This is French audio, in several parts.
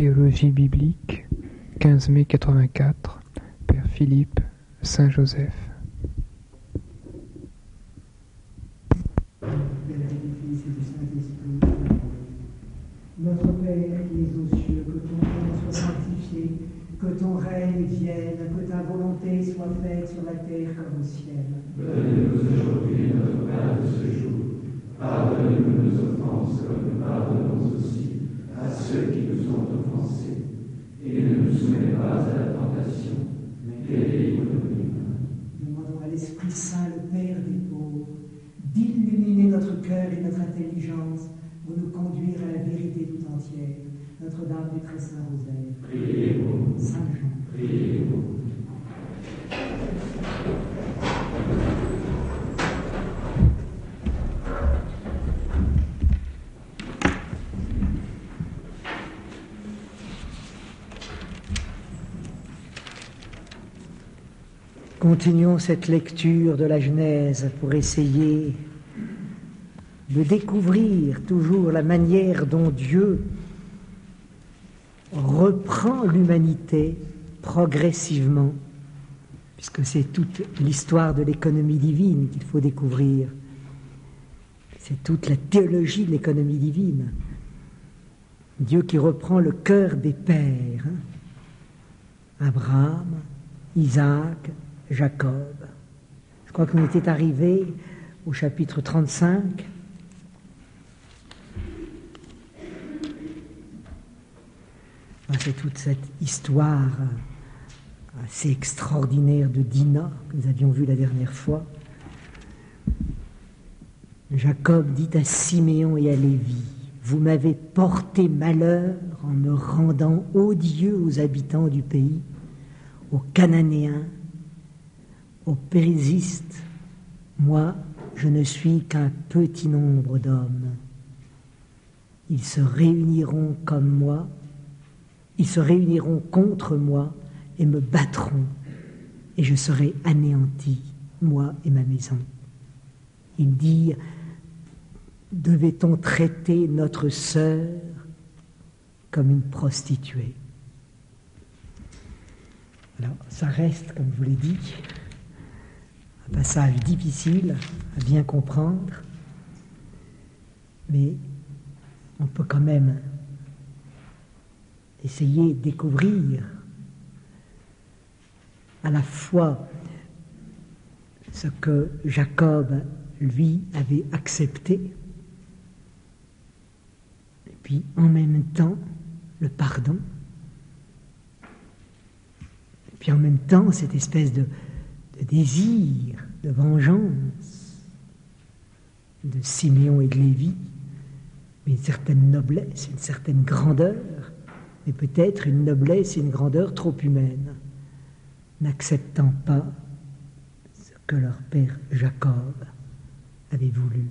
Théologie biblique, 15 mai 84, Père Philippe, Saint-Joseph. Notre Père qui es aux cieux, que ton nom soit sanctifié, que ton règne vienne, que ta volonté soit faite sur la terre comme au ciel. Donne-nous aujourd'hui notre pain de ce jour. Pardonne-nous nos offenses comme nous pardonnons aussi à ceux qui nous ont offensés. Et ne nous soumets pas à la tentation, mais délivre-nous du mal. Demandons à l'Esprit Saint, le Père des pauvres, d'illuminer notre cœur et notre intelligence pour nous conduire à la vérité tout entière. Notre-Dame du très saint rosaire. Priez pour nous. Saint Jean. Priez pour nous. Continuons cette lecture de la Genèse pour essayer de découvrir toujours la manière dont Dieu reprend l'humanité progressivement, puisque c'est toute l'histoire de l'économie divine qu'il faut découvrir. C'est toute la théologie de l'économie divine. Dieu qui reprend le cœur des pères, Abraham, Isaac, Jacob. Je crois qu'on était arrivé au chapitre 35. C'est toute cette histoire assez extraordinaire de Dinah que nous avions vue la dernière fois. Jacob dit à Siméon et à Lévi: vous m'avez porté malheur en me rendant odieux aux habitants du pays, aux Cananéens, aux Périzistes. Moi, je ne suis qu'un petit nombre d'hommes. Ils se réuniront comme moi, ils se réuniront contre moi et me battront, et je serai anéanti, moi et ma maison. Il dit: devait-on traiter notre sœur comme une prostituée? Alors, ça reste, comme je vous l'ai dit, un passage difficile à bien comprendre, mais on peut quand même essayer de découvrir à la fois ce que Jacob, lui, avait accepté, et puis en même temps le pardon, et puis en même temps cette espèce de désir, de vengeance de Siméon et de Lévi, mais une certaine noblesse, une certaine grandeur, mais peut-être une noblesse et une grandeur trop humaine, n'acceptant pas ce que leur père Jacob avait voulu.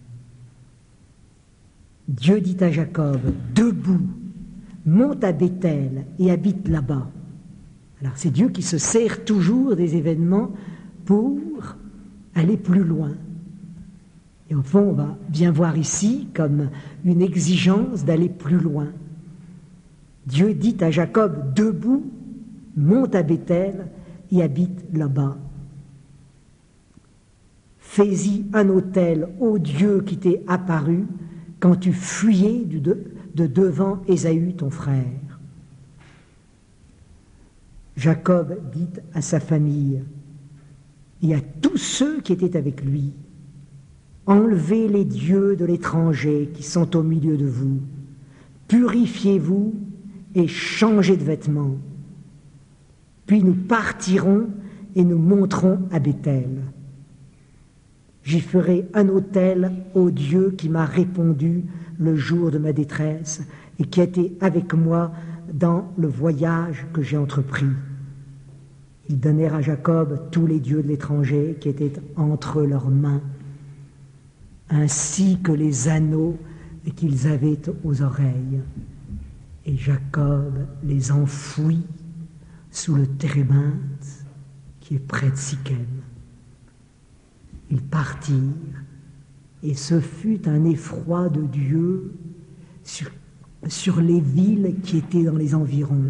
Dieu dit à Jacob: debout, monte à Béthel et habite là-bas. Alors c'est Dieu qui se sert toujours des événements pour aller plus loin. Et au fond, on va bien voir ici comme une exigence d'aller plus loin. Dieu dit à Jacob: debout, monte à Béthel et habite là-bas. Fais-y un autel au Dieu qui t'est apparu quand tu fuyais de devant Ésaü ton frère. Jacob dit à sa famille et à tous ceux qui étaient avec lui: enlevez les dieux de l'étranger qui sont au milieu de vous, purifiez-vous et changez de vêtements. Puis nous partirons et nous monterons à Béthel. J'y ferai un autel au Dieu qui m'a répondu le jour de ma détresse et qui était avec moi dans le voyage que j'ai entrepris. Ils donnèrent à Jacob tous les dieux de l'étranger qui étaient entre leurs mains, ainsi que les anneaux qu'ils avaient aux oreilles. Et Jacob les enfouit sous le térébinthe qui est près de Sichem. Ils partirent, et ce fut un effroi de Dieu sur sur les villes qui étaient dans les environs,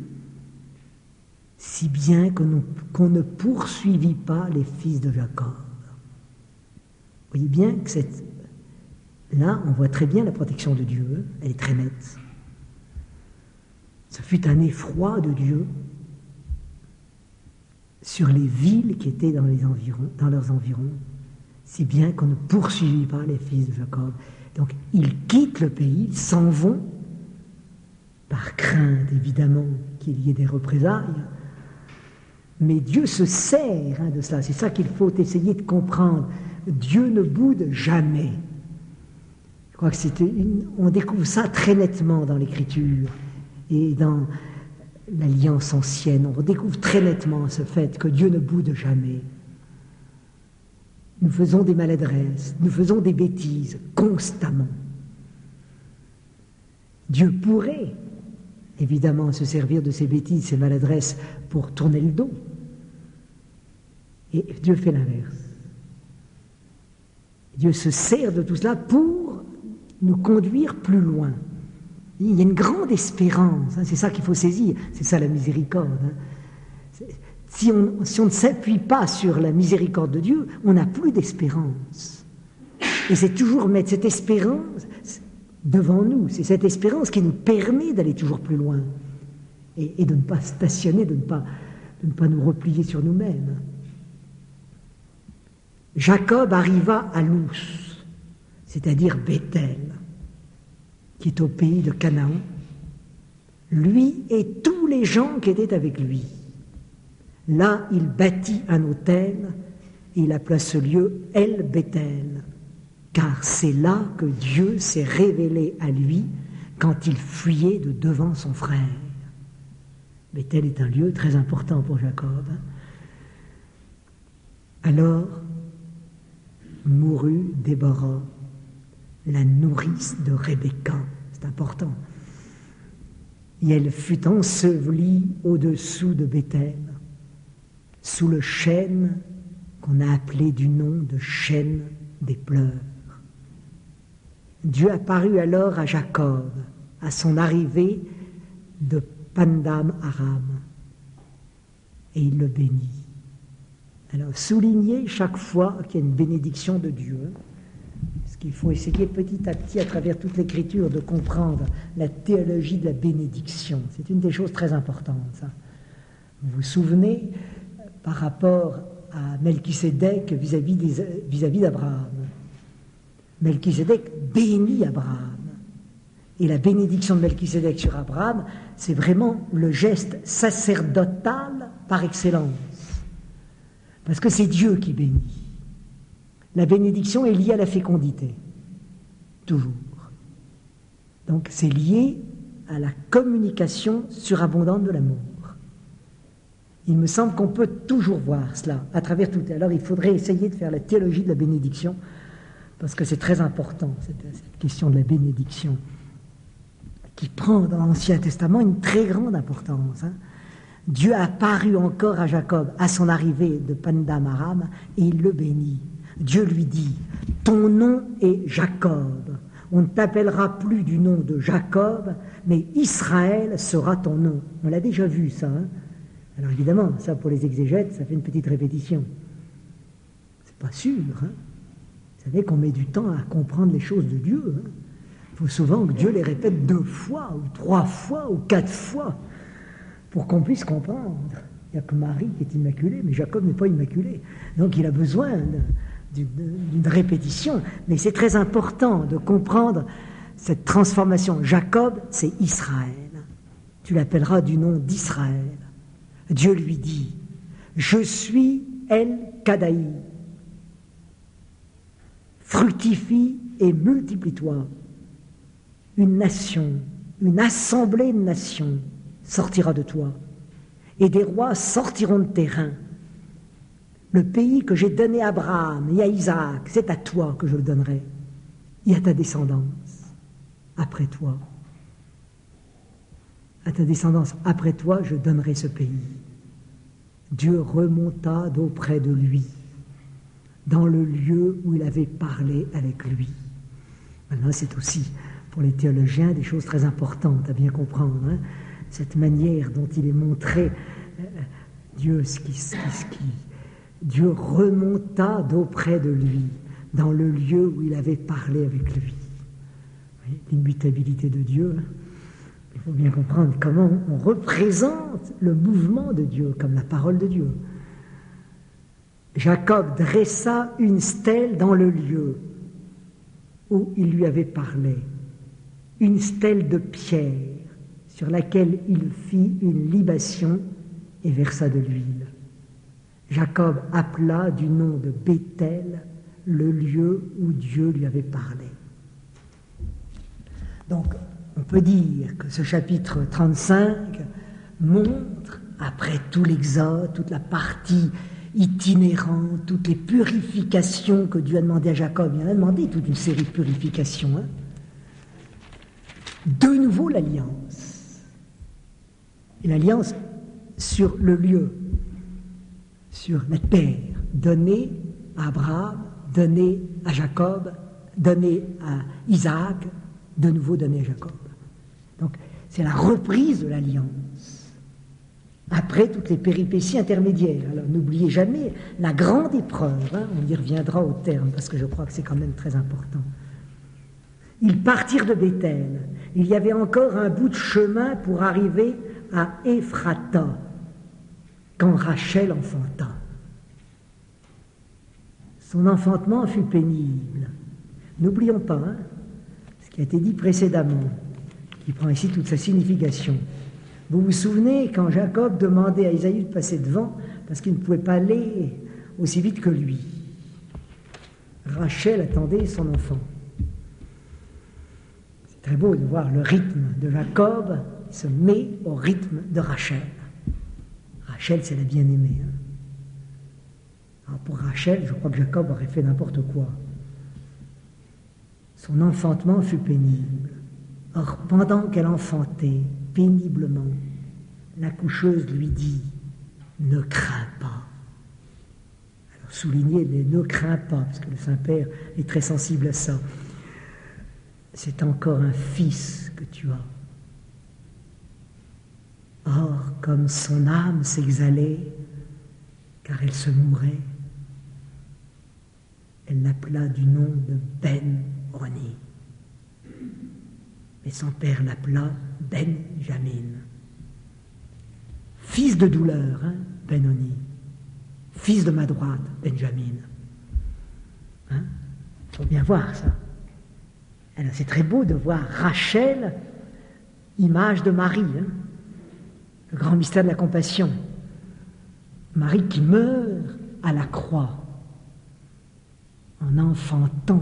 si bien qu'on ne poursuivit pas les fils de Jacob. Vous voyez bien que là, on voit très bien la protection de Dieu, elle est très nette. Ce fut un effroi de Dieu sur les villes qui étaient dans leurs environs, si bien qu'on ne poursuivit pas les fils de Jacob. Donc, ils quittent le pays, ils s'en vont, par crainte, évidemment, qu'il y ait des représailles. Mais Dieu se sert de cela. C'est ça qu'il faut essayer de comprendre. Dieu ne boude jamais. Je crois que on découvre ça très nettement dans l'Écriture et dans l'Alliance ancienne. On découvre très nettement ce fait que Dieu ne boude jamais. Nous faisons des maladresses, nous faisons des bêtises constamment. Dieu pourrait évidemment se servir de ces bêtises, ces maladresses pour tourner le dos. Et Dieu fait l'inverse. Dieu se sert de tout cela pour nous conduire plus loin. Il y a une grande espérance, c'est ça qu'il faut saisir, c'est ça la miséricorde. Si on ne s'appuie pas sur la miséricorde de Dieu, on n'a plus d'espérance. Et c'est toujours mettre cette espérance devant nous, c'est cette espérance qui nous permet d'aller toujours plus loin et de ne pas stationner, de ne pas nous replier sur nous-mêmes. Jacob arriva à Luz, c'est-à-dire Béthel, qui est au pays de Canaan, lui et tous les gens qui étaient avec lui. Là, il bâtit un autel et il appela ce lieu El Béthel, car c'est là que Dieu s'est révélé à lui quand il fuyait de devant son frère. Béthel est un lieu très important pour Jacob. Alors mourut Déborah, la nourrice de Rebecca. C'est important. Et elle fut ensevelie au-dessous de Béthel, sous le chêne qu'on a appelé du nom de chêne des pleurs. Dieu apparut alors à Jacob, à son arrivée de Pandam Aram, et il le bénit. Alors, souligner chaque fois qu'il y a une bénédiction de Dieu, parce qu'il faut essayer petit à petit, à travers toute l'Écriture, de comprendre la théologie de la bénédiction. C'est une des choses très importantes, ça. Vous vous souvenez, par rapport à Melchisédek vis-à-vis d'Abraham. Melchisédek bénit Abraham. Et la bénédiction de Melchisédek sur Abraham, c'est vraiment le geste sacerdotal par excellence. Parce que c'est Dieu qui bénit. La bénédiction est liée à la fécondité. Toujours. Donc c'est lié à la communication surabondante de l'amour. Il me semble qu'on peut toujours voir cela à travers tout. Alors il faudrait essayer de faire la théologie de la bénédiction, parce que c'est très important, cette question de la bénédiction, qui prend dans l'Ancien Testament une très grande importance. Dieu a apparu encore à Jacob à son arrivée de Pandam Aram et il le bénit. Dieu lui dit, ton nom est Jacob. On ne t'appellera plus du nom de Jacob, mais Israël sera ton nom. On l'a déjà vu ça. Alors évidemment, ça pour les exégètes, ça fait une petite répétition. C'est pas sûr. Vous savez qu'on met du temps à comprendre les choses de Dieu. Il faut souvent que Dieu les répète 2 fois, ou 3 fois, ou 4 fois, pour qu'on puisse comprendre. Il n'y a que Marie qui est immaculée, mais Jacob n'est pas immaculé. Donc il a besoin d'une répétition. Mais c'est très important de comprendre cette transformation. Jacob, c'est Israël. Tu l'appelleras du nom d'Israël. Dieu lui dit, je suis El Kadaï. Fructifie et multiplie-toi. Une nation, une assemblée de nations sortira de toi. Et des rois sortiront de tes reins. Le pays que j'ai donné à Abraham et à Isaac, c'est à toi que je le donnerai. Et à ta descendance, après toi. À ta descendance, après toi, je donnerai ce pays. Dieu remonta d'auprès de lui, dans le lieu où il avait parlé avec lui. Maintenant, c'est aussi pour les théologiens des choses très importantes à bien comprendre. Hein. Cette manière dont il est montré Dieu remonta d'auprès de lui dans le lieu où il avait parlé avec lui. L'immutabilité de Dieu, il faut bien comprendre comment on représente le mouvement de Dieu comme la parole de Dieu. Jacob dressa une stèle dans le lieu où il lui avait parlé, une stèle de pierre sur laquelle il fit une libation et versa de l'huile. Jacob appela du nom de Béthel le lieu où Dieu lui avait parlé. Donc, on peut dire que ce chapitre 35 montre, après tout l'Exode, toute la partie itinérante, toutes les purifications que Dieu a demandé à Jacob, il en a demandé toute une série de purifications, hein. De nouveau l'alliance. Et l'alliance sur le lieu, sur la terre, donnée à Abraham, donnée à Jacob, donnée à Isaac, de nouveau donnée à Jacob. Donc, c'est la reprise de l'alliance. Après toutes les péripéties intermédiaires. Alors, n'oubliez jamais la grande épreuve, hein, on y reviendra au terme, parce que je crois que c'est quand même très important. Ils partirent de Béthel. Il y avait encore un bout de chemin pour arriver à Ephrata, quand Rachel enfanta. Son enfantement fut pénible. N'oublions pas ce qui a été dit précédemment, qui prend ici toute sa signification. Vous vous souvenez quand Jacob demandait à Isaïe de passer devant parce qu'il ne pouvait pas aller aussi vite que lui. Rachel attendait son enfant. C'est très beau de voir le rythme de Jacob se met au rythme de Rachel. Rachel, c'est la bien-aimée. Hein. Alors pour Rachel, je crois que Jacob aurait fait n'importe quoi. Son enfantement fut pénible. Or, pendant qu'elle enfantait péniblement, l'accoucheuse lui dit « Ne crains pas ». Alors soulignez les « ne crains pas », parce que le Saint-Père est très sensible à ça. C'est encore un fils que tu as. Or, comme son âme s'exhalait, car elle se mourait, elle l'appela du nom de Ben-Oni. Mais son père l'appela Benjamin. Fils de douleur, hein, Ben-Oni. Fils de ma droite, Benjamin. Hein? Faut bien voir ça. Alors c'est très beau de voir Rachel, image de Marie, hein? Le grand mystère de la compassion. Marie qui meurt à la croix en enfantant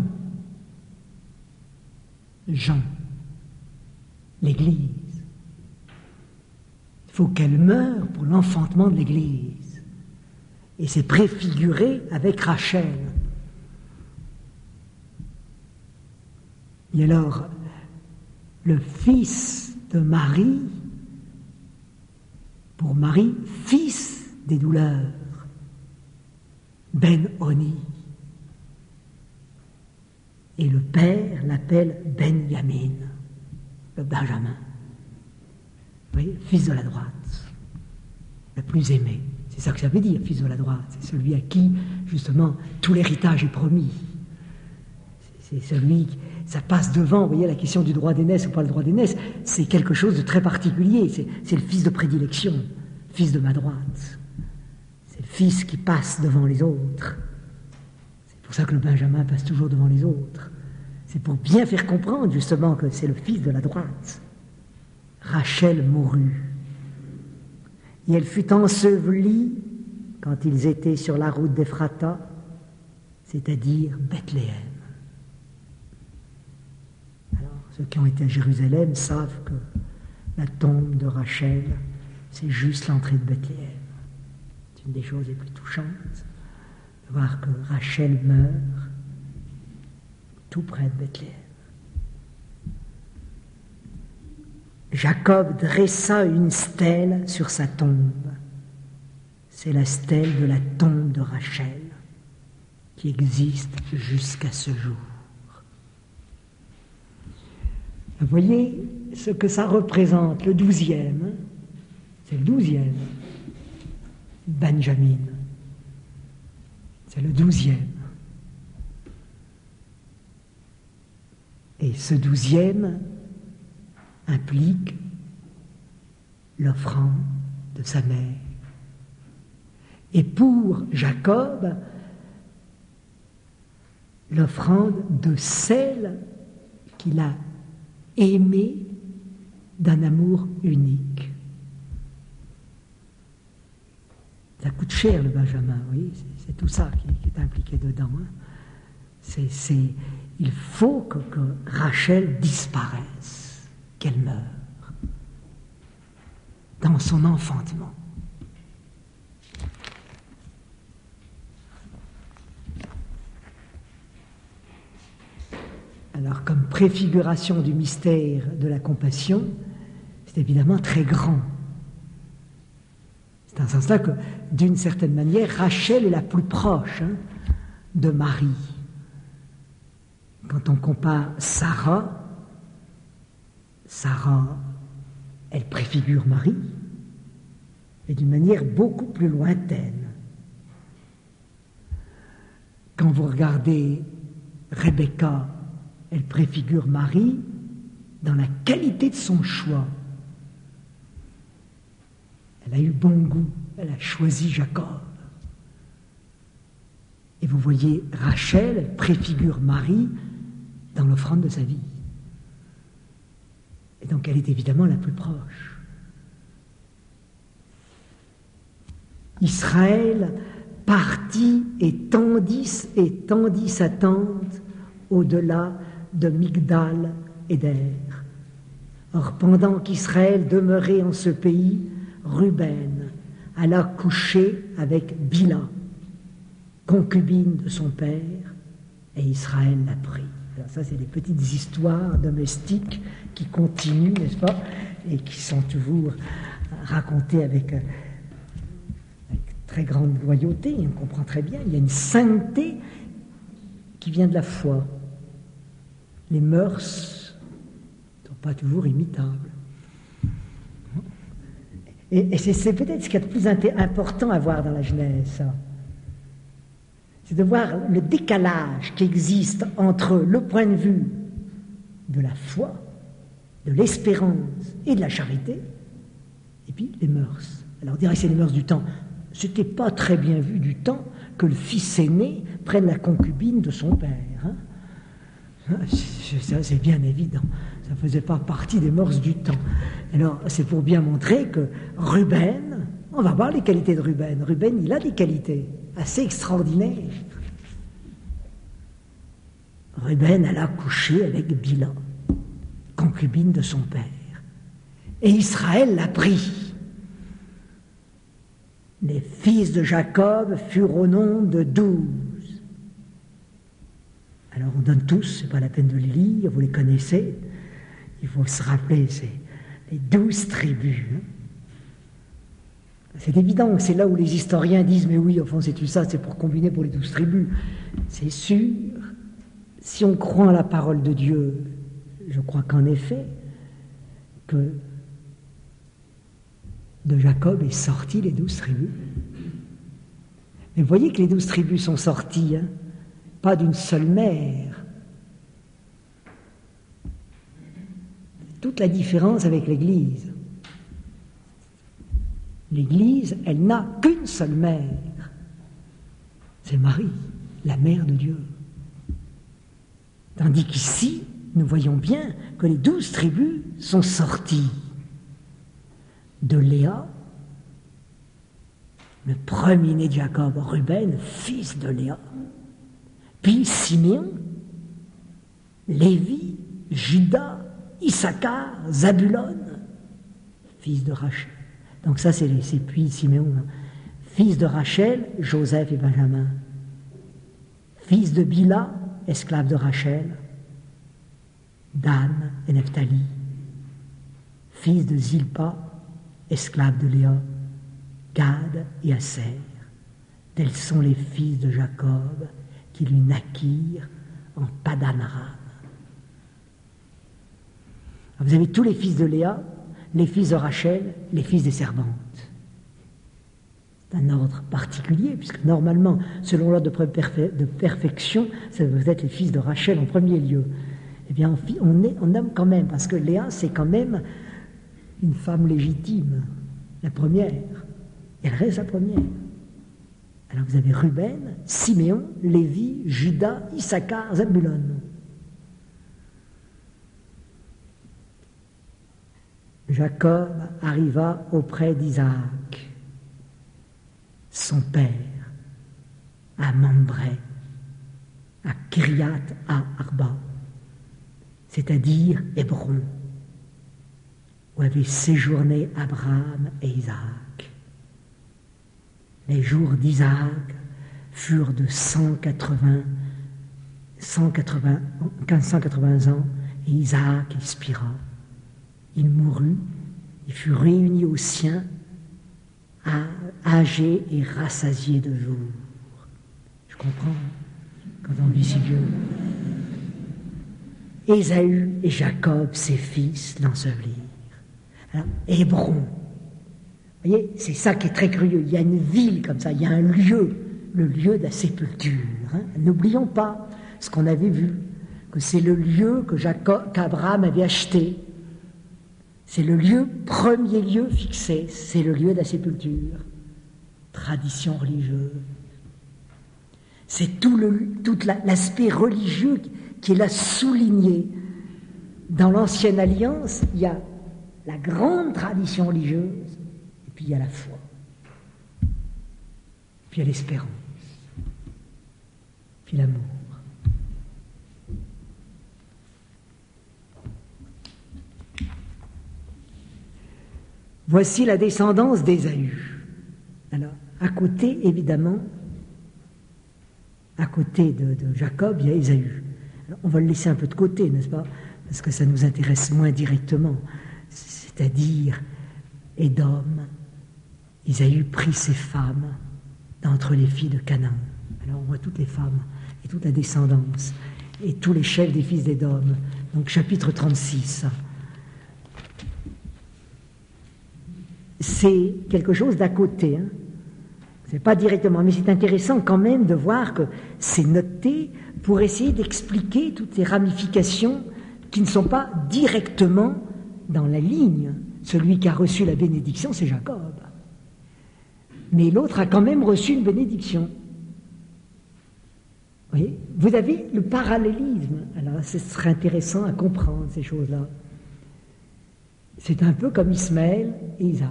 Jean, l'Église. Il faut qu'elle meure pour l'enfantement de l'Église. Et c'est préfiguré avec Rachel. Et alors, le fils de Marie, pour Marie, fils des douleurs, Ben-Oni. Et le père l'appelle Benjamin, le Benjamin. Vous voyez, fils de la droite, le plus aimé. C'est ça que ça veut dire, fils de la droite. C'est celui à qui, justement, tout l'héritage est promis. C'est celui, ça passe devant, vous voyez, la question du droit d'aînesse ou pas le droit d'aînesse, c'est quelque chose de très particulier. C'est le fils de prédilection, fils de ma droite. C'est le fils qui passe devant les autres. C'est pour ça que le Benjamin passe toujours devant les autres. C'est pour bien faire comprendre, justement, que c'est le fils de la droite. Rachel mourut. Et elle fut ensevelie quand ils étaient sur la route d'Ephrata, c'est-à-dire Bethléem. Alors, ceux qui ont été à Jérusalem savent que la tombe de Rachel, c'est juste l'entrée de Bethléem. C'est une des choses les plus touchantes, de voir que Rachel meurt tout près de Bethléem. Jacob dressa une stèle sur sa tombe. C'est la stèle de la tombe de Rachel qui existe jusqu'à ce jour. Vous voyez ce que ça représente, le 12e, hein? C'est le 12e. Benjamin. C'est le 12e. Et ce 12e implique l'offrande de sa mère. Et pour Jacob, l'offrande de celle qu'il a aimée d'un amour unique. Ça coûte cher le Benjamin, oui, c'est tout ça qui est impliqué dedans. Hein. Il faut que Rachel disparaisse, qu'elle meure dans son enfantement. Alors, comme préfiguration du mystère de la compassion, c'est évidemment très grand. C'est dans ce sens-là que, d'une certaine manière, Rachel est la plus proche de Marie. Quand on compare Sarah, elle préfigure Marie, et d'une manière beaucoup plus lointaine. Quand vous regardez Rebecca, elle préfigure Marie dans la qualité de son choix. Elle a eu bon goût, elle a choisi Jacob. Et vous voyez, Rachel, elle préfigure Marie dans l'offrande de sa vie. Et donc elle est évidemment la plus proche. Israël partit et tendit sa tente au-delà de Migdal et d'Er. Or, pendant qu'Israël demeurait en ce pays, Ruben alla coucher avec Bila, concubine de son père, et Israël la prit. Alors ça, c'est des petites histoires domestiques qui continuent, n'est-ce pas, et qui sont toujours racontées avec très grande loyauté. On comprend très bien, il y a une sainteté qui vient de la foi. Les mœurs ne sont pas toujours imitables. Et c'est peut-être ce qu'il y a de plus important à voir dans la Genèse, ça. C'est de voir le décalage qui existe entre le point de vue de la foi, de l'espérance et de la charité, et puis les mœurs. Alors on dirait que c'est les mœurs du temps. C'était pas très bien vu du temps que le fils aîné prenne la concubine de son père. Hein. Ça, c'est bien évident. Ça ne faisait pas partie des mœurs du temps. Alors, c'est pour bien montrer que Ruben, on va voir les qualités de Ruben. Ruben, il a des qualités assez extraordinaires. Ruben alla coucher avec Bila, concubine de son père. Et Israël l'a pris. Les fils de Jacob furent au nombre de 12. Alors on donne tous, c'est pas la peine de les lire, vous les connaissez. Il faut se rappeler, c'est les 12 tribus. C'est évident que c'est là où les historiens disent, mais oui, au fond c'est tout ça, c'est pour combiner pour les 12 tribus. C'est sûr, si on croit en la parole de Dieu, je crois qu'en effet, que de Jacob est sorti les 12 tribus. Mais vous voyez que les 12 tribus sont sorties, hein, pas d'une seule mère. Toute la différence avec l'Église. L'Église, elle n'a qu'une seule mère. C'est Marie, la mère de Dieu. Tandis qu'ici, nous voyons bien que les 12 tribus sont sorties de Léa, le premier-né de Jacob, Ruben, fils de Léa, puis Siméon, Lévi, Judas, Issachar, Zabulon, fils de Rachel. Donc ça, c'est puis Siméon, hein. Fils de Rachel, Joseph et Benjamin. Fils de Bila, esclave de Rachel, Dan et Nephtali. Fils de Zilpa, esclave de Léa, Gad et Aser. Tels sont les fils de Jacob qui lui naquirent en Padan Aram. Vous avez tous les fils de Léa, les fils de Rachel, les fils des servantes. C'est un ordre particulier, puisque normalement, selon l'ordre de perfection, ça doit être les fils de Rachel en premier lieu. Eh bien, on nomme quand même, parce que Léa, c'est quand même une femme légitime, la première. Elle reste la première. Alors vous avez Ruben, Siméon, Lévi, Judas, Issachar, Zabulon. Jacob arriva auprès d'Isaac, son père, à Mambré, à Kiriath à Arba, c'est-à-dire Hébron, où avaient séjourné Abraham et Isaac. Les jours d'Isaac furent de 1580 ans, et Isaac expira. Il mourut, il fut réuni aux siens, âgé et rassasié de jours. Je comprends, quand on vit si vieux. Ésaü et Jacob, ses fils, l'ensevelirent. Alors, Hébron, vous voyez, c'est ça qui est très curieux. Il y a une ville comme ça, il y a un lieu, le lieu de la sépulture. Hein. N'oublions pas ce qu'on avait vu, que c'est le lieu qu'Abraham avait acheté. C'est le lieu, premier lieu fixé, c'est le lieu de la sépulture. Tradition religieuse. C'est tout l'aspect religieux qui est là souligné. Dans l'Ancienne Alliance, il y a la grande tradition religieuse, et puis il y a la foi, puis il y a l'espérance, puis l'amour. Voici la descendance d'Ésaü. Alors, à côté, évidemment, à côté de Jacob, il y a Ésaü. Alors, on va le laisser un peu de côté, n'est-ce pas? Parce que ça nous intéresse moins directement. C'est-à-dire, Édom, Ésaü prit ses femmes d'entre les filles de Canaan. Alors, on voit toutes les femmes et toute la descendance et tous les chefs des fils d'Édom. Donc, chapitre 36. C'est quelque chose d'à côté, hein. C'est pas directement, mais c'est intéressant quand même de voir que c'est noté pour essayer d'expliquer toutes les ramifications qui ne sont pas directement dans la ligne. Celui qui a reçu la bénédiction, c'est Jacob. Mais l'autre a quand même reçu une bénédiction. Vous voyez, vous avez le parallélisme. Alors, ce serait intéressant à comprendre ces choses-là. C'est un peu comme Ismaël et Isaac.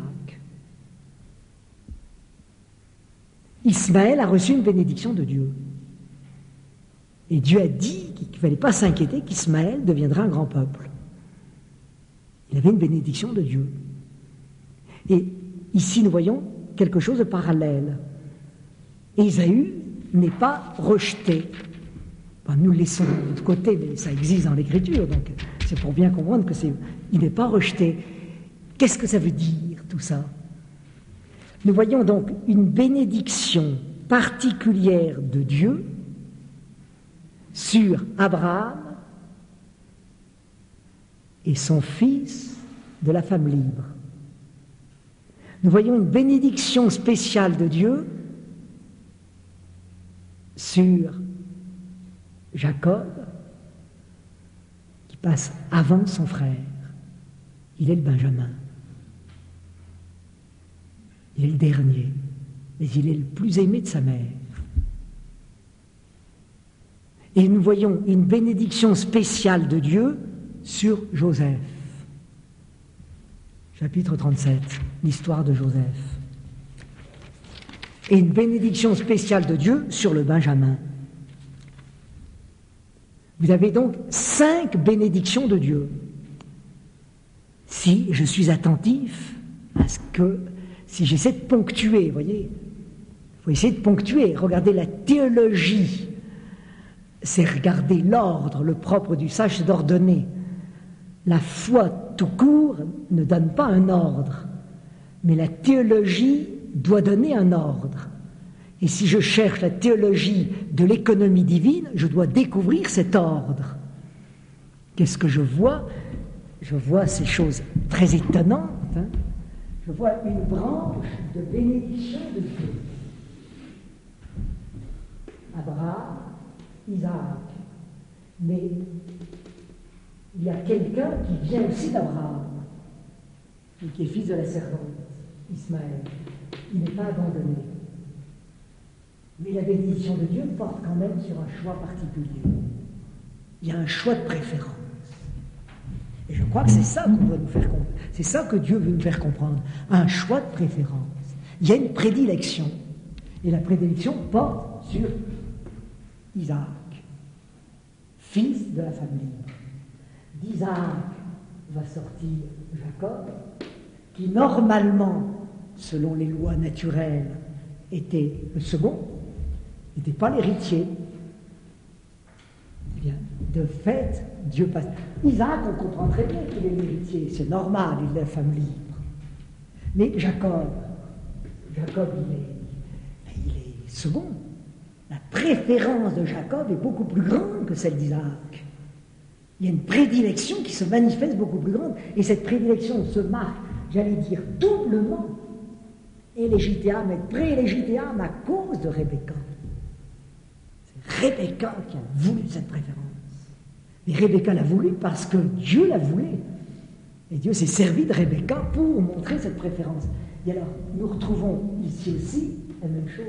Ismaël a reçu une bénédiction de Dieu. Et Dieu a dit qu'il ne fallait pas s'inquiéter qu'Ismaël deviendra un grand peuple. Il avait une bénédiction de Dieu. Et ici, nous voyons quelque chose de parallèle. Ésaü n'est pas rejeté. Enfin, nous le laissons de côté, mais ça existe dans l'Écriture, donc c'est pour bien comprendre il n'est pas rejeté. Qu'est-ce que ça veut dire, tout ça? Nous voyons donc une bénédiction particulière de Dieu sur Abraham et son fils de la femme libre. Nous voyons une bénédiction spéciale de Dieu sur Jacob, qui passe avant son frère. Il est le Benjamin. Il est le dernier, mais il est le plus aimé de sa mère. Et nous voyons une bénédiction spéciale de Dieu sur Joseph. Chapitre 37, l'histoire de Joseph. Et une bénédiction spéciale de Dieu sur le Benjamin. Vous avez donc 5 bénédictions de Dieu. Si je suis attentif à ce que, si j'essaie de ponctuer, vous voyez, il faut essayer de ponctuer. Regardez la théologie, c'est regarder l'ordre, le propre du sage, c'est d'ordonner. La foi tout court ne donne pas un ordre, mais la théologie doit donner un ordre. Et si je cherche la théologie de l'économie divine, je dois découvrir cet ordre. Qu'est-ce que je vois? je vois ces choses très étonnantes. Hein. Je vois une branche de bénédiction de Dieu. Abraham, Isaac. Mais il y a quelqu'un qui vient aussi d'Abraham, et qui est fils de la servante, Ismaël. Il n'est pas abandonné. Mais la bénédiction de Dieu porte quand même sur un choix particulier. Il y a un choix de préférence. Et je crois que c'est ça qu'on doit nous faire comprendre. C'est ça que Dieu veut nous faire comprendre. Un choix de préférence. Il y a une prédilection. Et la prédilection porte sur Isaac, fils de la famille. D'Isaac va sortir Jacob, qui normalement, selon les lois naturelles, était le second, n'était pas l'héritier. Eh bien, de fait, Dieu passe. Isaac, on comprend très bien qu'il est l'héritier, c'est normal, il est la femme libre. Mais Jacob, il est second. La préférence de Jacob est beaucoup plus grande que celle d'Isaac. Il y a une prédilection qui se manifeste beaucoup plus grande, et cette prédilection se marque, j'allais dire, doublement, élégitéam et pré-élégitéam à cause de Rebecca. C'est Rebecca qui a voulu cette préférence. Et Rebecca l'a voulu parce que Dieu l'a voulu. Et Dieu s'est servi de Rebecca pour montrer cette préférence. Et alors, nous retrouvons ici aussi la même chose.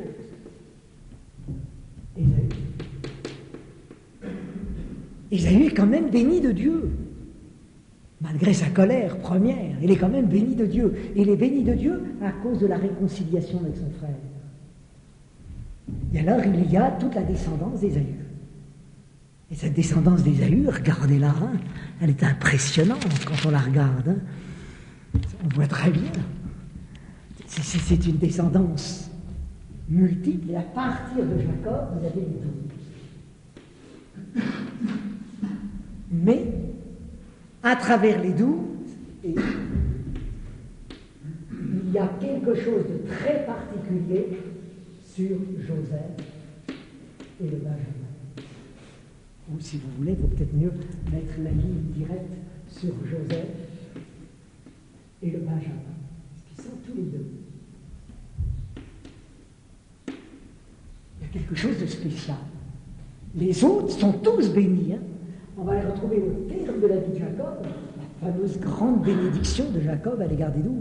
Ésaü est quand même béni de Dieu. Malgré sa colère première, il est quand même béni de Dieu. Et il est béni de Dieu à cause de la réconciliation avec son frère. Et alors, il y a toute la descendance d'Ésaü. Et cette descendance d'Ésaü, regardez-la, hein, elle est impressionnante quand on la regarde. Hein. On voit très bien. C'est une descendance multiple. Et à partir de Jacob, vous avez les 12. Mais, à travers les 12, il y a quelque chose de très particulier sur Joseph et le Benjamin. Ou si vous voulez, il vaut peut-être mieux mettre la ligne directe sur Joseph et le Benjamin, qui sont tous les deux. Il y a quelque chose de spécial. Les autres sont tous bénis. Hein. On va les retrouver au terme de la vie de Jacob, la fameuse grande bénédiction de Jacob à l'égard des 12.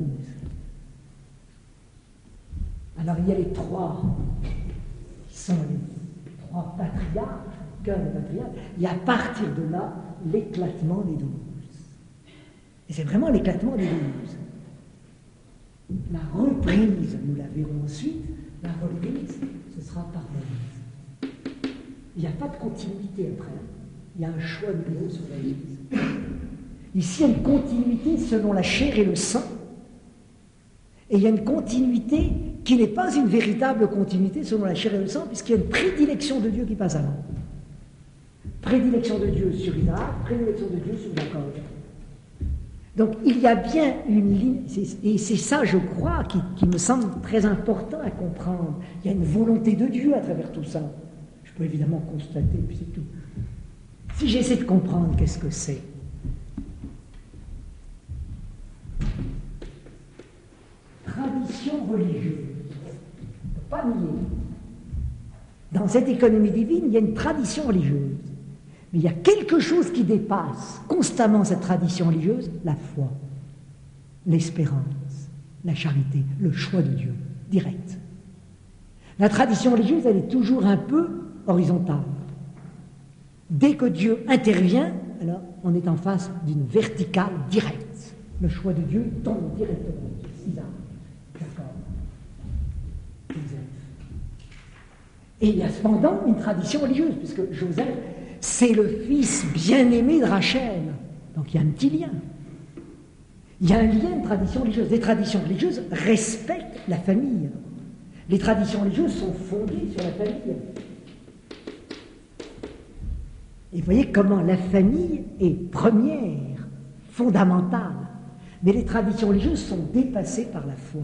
Alors il y a les trois qui sont les trois patriarches, cœur des patriarches, et à partir de là, l'éclatement des 12. Et c'est vraiment l'éclatement des 12. La reprise, nous la verrons ensuite, la reprise, ce sera par Moïse. Il n'y a pas de continuité après. Il y a un choix de nouveau sur l'Église. Ici, il y a une continuité selon la chair et le sang. Et il y a une continuité qui n'est pas une véritable continuité selon la chair et le sang, puisqu'il y a une prédilection de Dieu qui passe avant. Prédilection de Dieu sur Isaac, prédilection de Dieu sur Jacob. Donc il y a bien une ligne, et c'est ça, je crois, qui me semble très important à comprendre. Il y a une volonté de Dieu à travers tout ça. Je peux évidemment constater, puis c'est tout. Si j'essaie de comprendre qu'est-ce que c'est, tradition religieuse, on ne peut pas nier. Dans cette économie divine, il y a une tradition religieuse. Mais il y a quelque chose qui dépasse constamment cette tradition religieuse, la foi, l'espérance, la charité, le choix de Dieu, direct. La tradition religieuse, elle est toujours un peu horizontale. Dès que Dieu intervient, alors on est en face d'une verticale directe. Le choix de Dieu tombe directement. Isaac, Jacob, Joseph. Et il y a cependant une tradition religieuse, puisque Joseph, c'est le fils bien-aimé de Rachel. Donc il y a un petit lien. Il y a un lien de tradition religieuse. Les traditions religieuses respectent la famille. Les traditions religieuses sont fondées sur la famille. Et vous voyez comment la famille est première, fondamentale. Mais les traditions religieuses sont dépassées par la foi.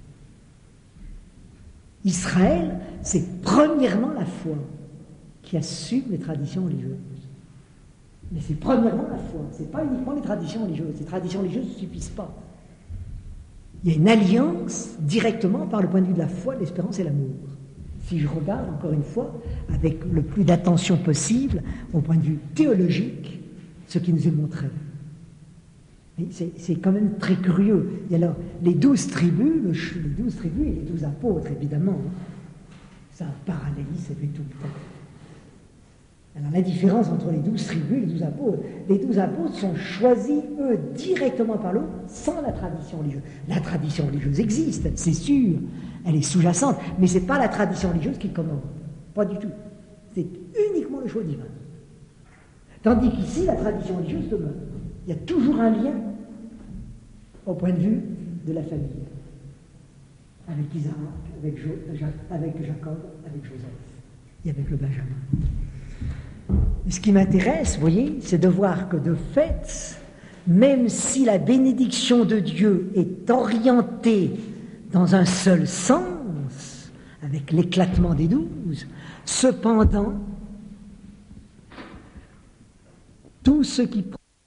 Israël, c'est premièrement la foi qui assume les traditions religieuses. Mais c'est premièrement la foi, ce n'est pas uniquement les traditions religieuses. Les traditions religieuses ne suffisent pas. Il y a une alliance directement par le point de vue de la foi, de l'espérance et l'amour. Si je regarde, encore une fois, avec le plus d'attention possible, au point de vue théologique, ce qui nous est montré. C'est quand même très curieux. Et alors, les 12 tribus, les 12 tribus et les 12 apôtres, évidemment, ça parallélise avec tout le temps. Alors, la différence entre les 12 tribus et les 12 apôtres sont choisis, eux, directement par l'autre, sans la tradition religieuse. La tradition religieuse existe, c'est sûr, elle est sous-jacente, mais ce n'est pas la tradition religieuse qui commande. Pas du tout. C'est uniquement le choix divin. Tandis qu'ici, la tradition religieuse demeure. Il y a toujours un lien au point de vue de la famille. Avec Isaac, avec Jacob, avec Joseph et avec le Benjamin. Ce qui m'intéresse, vous voyez, c'est de voir que de fait, même si la bénédiction de Dieu est orientée dans un seul sens, avec l'éclatement des 12, cependant, tout ce qui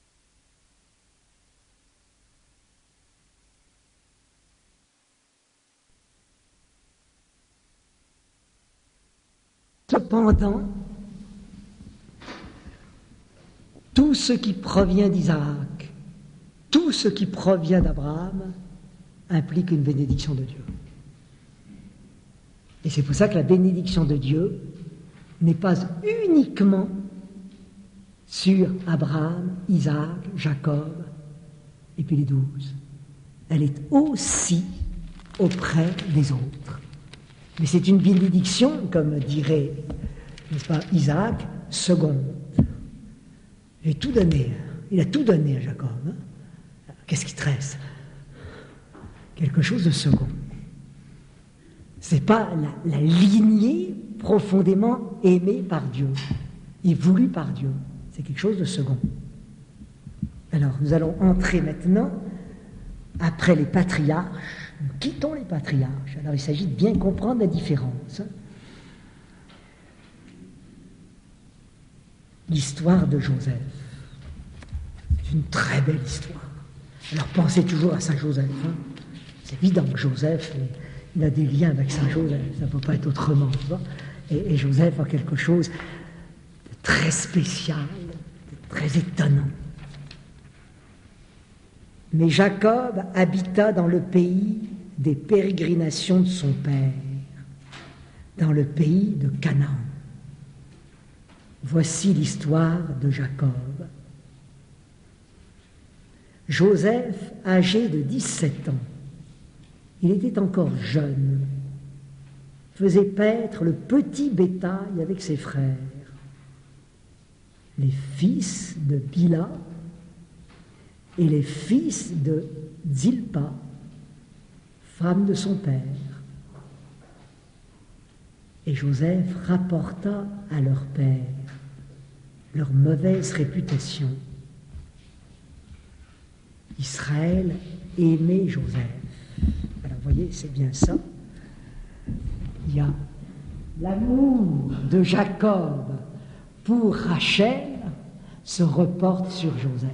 provient d'Isaac, tout ce qui provient d'Abraham, implique une bénédiction de Dieu. Et c'est pour ça que la bénédiction de Dieu n'est pas uniquement sur Abraham, Isaac, Jacob, et puis les 12. Elle est aussi auprès des autres. Mais c'est une bénédiction, comme dirait, n'est-ce pas, Isaac, seconde. J'ai tout donné. Il a tout donné à Jacob. Hein? Qu'est-ce qui te reste? Quelque chose de second. Ce n'est pas la lignée profondément aimée par Dieu et voulue par Dieu. C'est quelque chose de second. Alors, nous allons entrer maintenant, après les patriarches, nous quittons les patriarches. Alors, il s'agit de bien comprendre la différence. L'histoire de Joseph. C'est une très belle histoire. Alors, pensez toujours à Saint Joseph. Hein. C'est évident que Joseph, il a des liens avec Saint Joseph. Ça ne peut pas être autrement. Et Joseph a quelque chose de très spécial, de très étonnant. Mais Jacob habita dans le pays des pérégrinations de son père, dans le pays de Canaan. Voici l'histoire de Jacob. Joseph, âgé de 17 ans, il était encore jeune, faisait paître le petit bétail avec ses frères, les fils de Bila et les fils de Zilpa, femme de son père. Et Joseph rapporta à leur père leur mauvaise réputation. Israël aimait Joseph. Alors, vous voyez, c'est bien ça. Il y a l'amour de Jacob pour Rachel se reporte sur Joseph.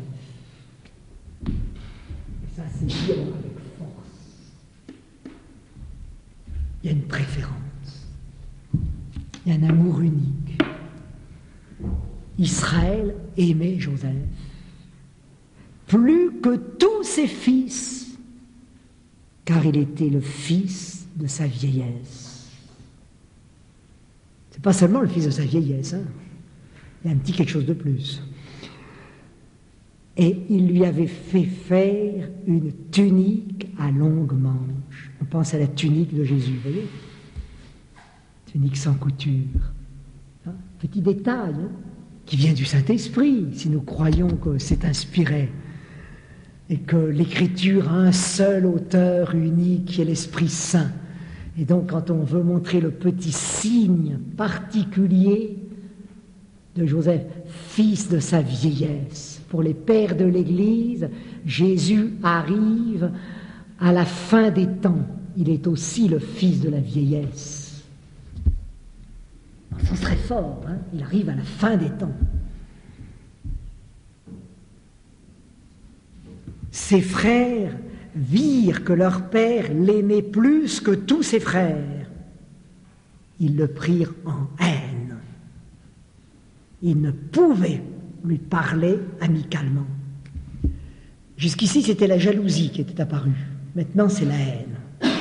Et ça, c'est dit avec force. Il y a une préférence. Il y a un amour unique. Israël aimait Joseph plus que tous ses fils, car il était le fils de sa vieillesse. C'est pas seulement le fils de sa vieillesse, hein. Il y a un petit quelque chose de plus. Et il lui avait fait faire une tunique à longues manches. On pense à la tunique de Jésus, vous voyez? Tunique sans couture. Hein? Petit détail, hein, qui vient du Saint-Esprit, si nous croyons que c'est inspiré, et que l'Écriture a un seul auteur unique, qui est l'Esprit Saint. Et donc, quand on veut montrer le petit signe particulier de Joseph, fils de sa vieillesse, pour les pères de l'Église, Jésus arrive à la fin des temps. Il est aussi le fils de la vieillesse. Dans le sens très fort, hein, il arrive à la fin des temps. Ses frères virent que leur père l'aimait plus que tous ses frères. Ils le prirent en haine. Ils ne pouvaient lui parler amicalement. Jusqu'ici, c'était la jalousie qui était apparue. Maintenant, c'est la haine.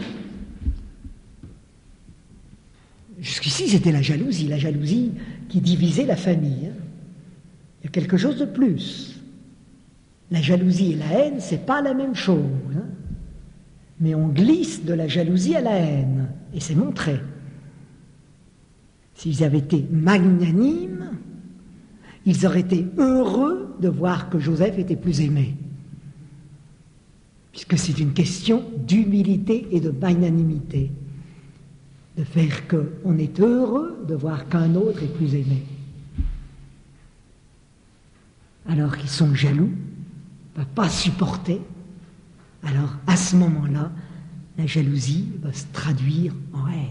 Jusqu'ici, c'était la jalousie qui divisait la famille. Il y a quelque chose de plus. La jalousie et la haine, c'est pas la même chose. Mais on glisse de la jalousie à la haine, et c'est montré. S'ils avaient été magnanimes, ils auraient été heureux de voir que Joseph était plus aimé. Puisque c'est une question d'humilité et de magnanimité. De faire qu'on est heureux de voir qu'un autre est plus aimé. Alors qu'ils sont jaloux, ne peuvent pas supporter, alors à ce moment-là, la jalousie va se traduire en haine.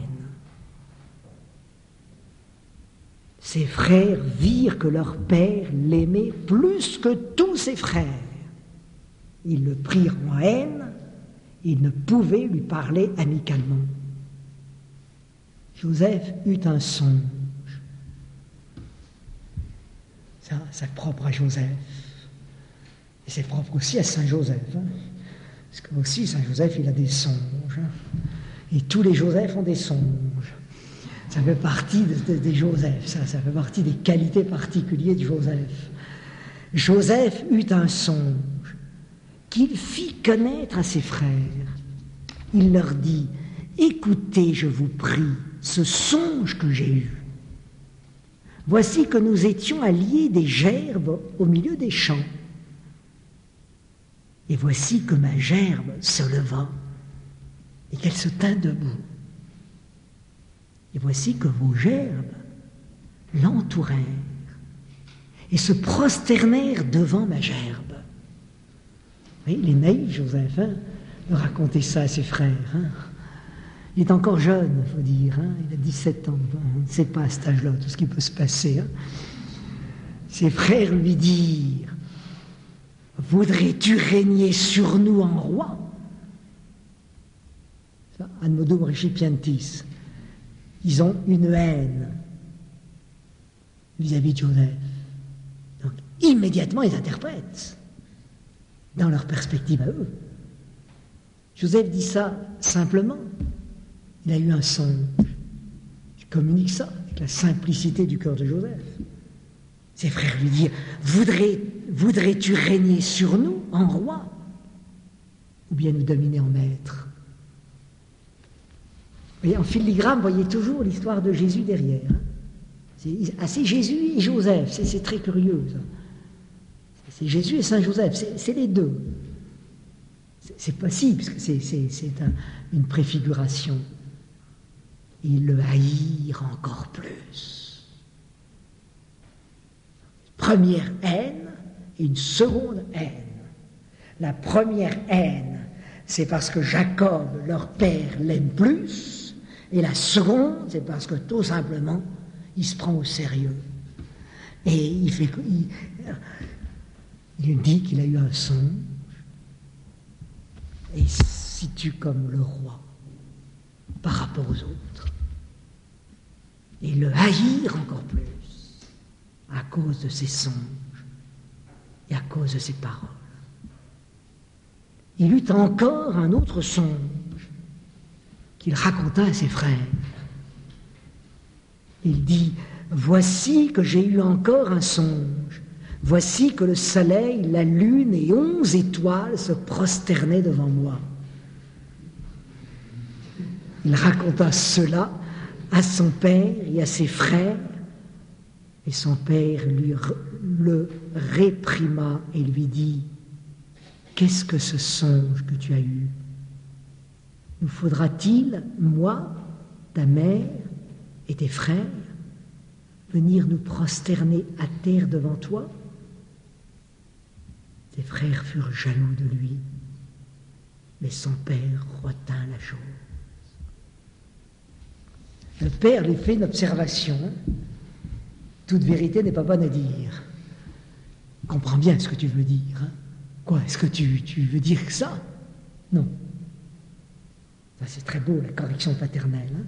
Ses frères virent que leur père l'aimait plus que tous ses frères. Ils le prirent en haine, ils ne pouvaient lui parler amicalement. Joseph eut un songe. Ça, c'est propre à Joseph. Et c'est propre aussi à Saint Joseph. Parce que aussi, Saint Joseph, il a des songes. Et tous les Josephs ont des songes. Ça fait partie des Josephs, ça fait partie des qualités particulières de Joseph. Joseph eut un songe qu'il fit connaître à ses frères. Il leur dit, « Écoutez, je vous prie, ce songe que j'ai eu. Voici que nous étions à lier des gerbes au milieu des champs. Et voici que ma gerbe se leva et qu'elle se tint debout. Et voici que vos gerbes l'entourèrent et se prosternèrent devant ma gerbe. » Oui, il est naïf, Joseph, de raconter ça à ses frères. Il est encore jeune, il faut dire. Il a 17 ans. On ne sait pas à cet âge-là tout ce qui peut se passer. Ses frères lui dirent, « Voudrais-tu régner sur nous en roi ?» Ad modum recipientis. Ils ont une haine vis-à-vis de Joseph. Donc, immédiatement, ils interprètent dans leur perspective à eux. Joseph dit ça simplement. Il a eu un songe. Il communique ça avec la simplicité du cœur de Joseph. Ses frères lui disent, voudrais-tu régner sur nous en roi ou bien nous dominer en maître? Et en filigrane, vous voyez toujours l'histoire de Jésus derrière. C'est Jésus et Joseph, c'est très curieux. Ça. C'est Jésus et Saint Joseph, c'est les deux. C'est possible, parce que c'est une préfiguration. Ils le haïrent encore plus. Première haine et une seconde haine. La première haine, c'est parce que Jacob, leur père, l'aime plus. Et la seconde, c'est parce que tout simplement, il se prend au sérieux. Et il dit qu'il a eu un songe. Et il se situe comme le roi par rapport aux autres. Et ils le haïrent encore plus à cause de ses songes et à cause de ses paroles. Il eut encore un autre songe qu'il raconta à ses frères. Il dit, « Voici que j'ai eu encore un songe. Voici que le soleil, la lune et 11 étoiles se prosternaient devant moi. » Il raconta cela à son père et à ses frères, et son père le réprima et lui dit, « Qu'est-ce que ce songe que tu as eu ? Nous faudra-t-il, moi, ta mère et tes frères, venir nous prosterner à terre devant toi ?» Ses frères furent jaloux de lui, mais son père retint la chose. Le père lui fait une observation. Toute vérité n'est pas bonne à dire. Comprends bien ce que tu veux dire. Quoi, est-ce que tu veux dire ça? Non. Ça, c'est très beau, la correction paternelle. Hein?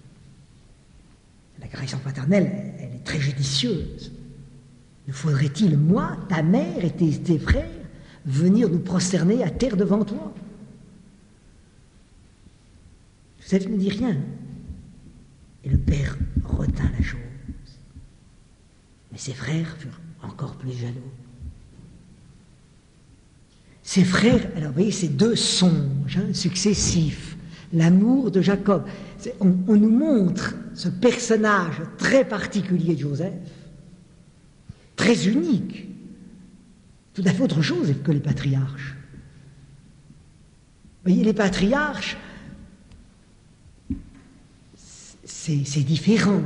La correction paternelle, elle est très judicieuse. Ne faudrait-il, moi, ta mère et tes frères, venir nous prosterner à terre devant toi? Joseph ne dit rien. Et le père retint la chose. Mais ses frères furent encore plus jaloux. Ses frères, alors vous voyez, ces deux songes successifs, l'amour de Jacob, on nous montre ce personnage très particulier de Joseph, très unique, tout à fait autre chose que les patriarches. Vous voyez, les patriarches, c'est différent.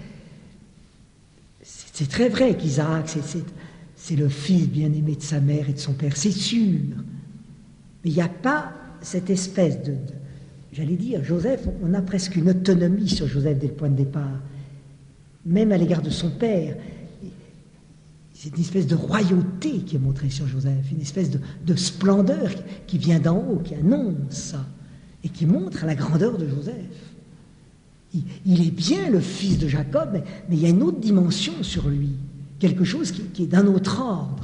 C'est très vrai qu'Isaac, c'est le fils bien-aimé de sa mère et de son père, c'est sûr. Mais il n'y a pas cette espèce j'allais dire, Joseph, on a presque une autonomie sur Joseph dès le point de départ, même à l'égard de son père. C'est une espèce de royauté qui est montrée sur Joseph, une espèce de splendeur qui vient d'en haut, qui annonce ça, et qui montre la grandeur de Joseph. Il est bien le fils de Jacob, mais il y a une autre dimension sur lui, quelque chose qui est d'un autre ordre.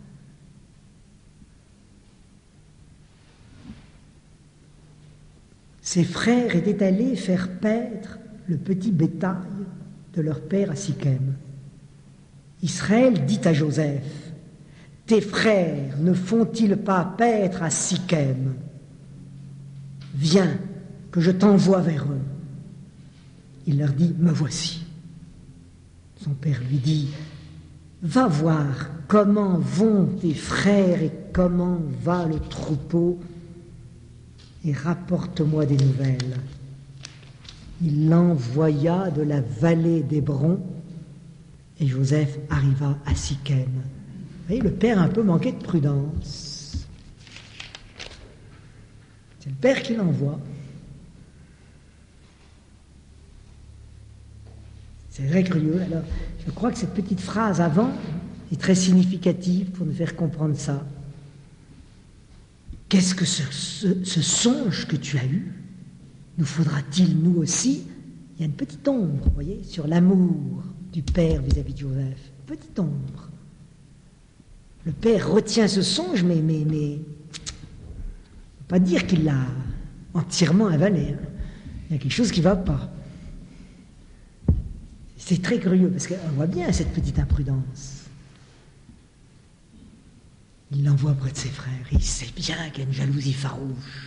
Ses frères étaient allés faire paître le petit bétail de leur père à Sichem. Israël dit à Joseph, « Tes frères ne font-ils pas paître à Sichem? Viens, que je t'envoie vers eux. » Il leur dit, « Me voici. » Son père lui dit, « Va voir comment vont tes frères et comment va le troupeau, et rapporte-moi des nouvelles. » Il l'envoya de la vallée d'Hébron, et Joseph arriva à Sichem. Vous voyez, le père a un peu manqué de prudence. C'est le père qui l'envoie. C'est très curieux. Alors, je crois que cette petite phrase avant est très significative pour nous faire comprendre ça. Qu'est-ce que ce songe que tu as eu? Nous faudra-t-il, nous aussi? Il y a une petite ombre, vous voyez, sur l'amour du père vis-à-vis de Joseph. Petite ombre. Le père retient ce songe, mais ne peut pas dire qu'il l'a entièrement avalé. Hein. Il y a quelque chose qui ne va pas. C'est très curieux, parce qu'on voit bien cette petite imprudence. Il l'envoie près de ses frères. Il sait bien qu'il y a une jalousie farouche.